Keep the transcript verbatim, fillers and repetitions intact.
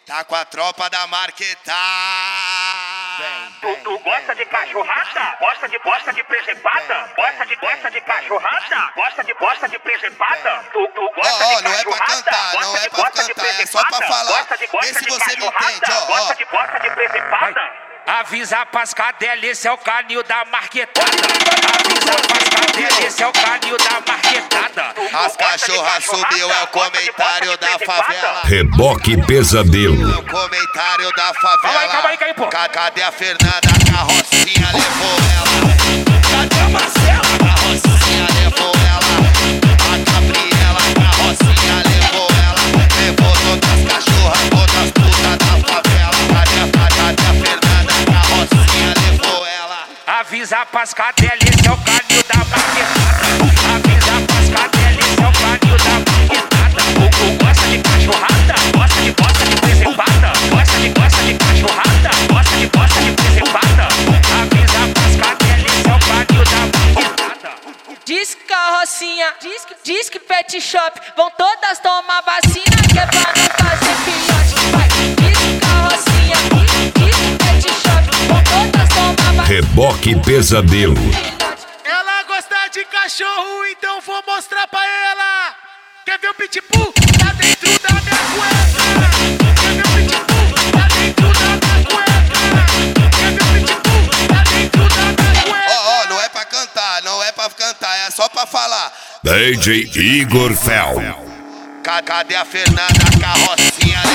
Tá com a tropa da Marquetá. Tu, tu gosta de cachorrada? Gosta de gosta de presepada? Gosta de gosta de cachorrada? Gosta de gosta de presepada? Tu, tu gosta Ó, ó, de não é pra cantar, não é pra cantar, é só pra falar. Vê se você me entende, ó, ó. Gosta de gosta de presepada? Avisa pras cadelas, esse é o canil da marquetada. Avisa pras cadelas, esse é o canil da marquetada. As cachorras sumiu, é o comentário da favela. Reboque Pesadelo. É o comentário da Calma aí, calma favela. aí, calma aí, pô. Ca- Cadê a Fernanda? A carrocinha levou ela. Cadê a Marcela? A carrocinha levou ela. A Gabriela, a carrocinha levou ela. Levou todas as cachorras, todas as putas da favela. Cadê a, cadê a Fernanda? A carrocinha levou ela. Avisa pras cadelas, esse é o canil da marquetada. Avisa pras cadelas, esse é o canil da marquetada. O cu gosta de cachorrada, gosta de gosta de presepada. Gosta de gosta de cachorrada, gosta de gosta de presepada. Avisa pras cadelas, esse é o canil da marquetada. Diz que carrocinha, diz que, diz que pet shop, vão todas tomar vacina que é pra não fazer filhote. Vai, diz que carrocinha, diz que pet shop, vão todas tomar vacina. Reboque Pesadelo. Ela gosta de cachorro, então vou mostrar pra ela. Quer ver o pitbull? Tá dentro da minha cueca. Quer ver o pitbull? Tá dentro da minha cueca. Quer ver o pitbull? Tá dentro da minha cueca. Ó, ó, não é pra cantar, não é pra cantar, é só pra falar. D J Igor Fel. Ca- Cadê a Fernanda? A carrocinha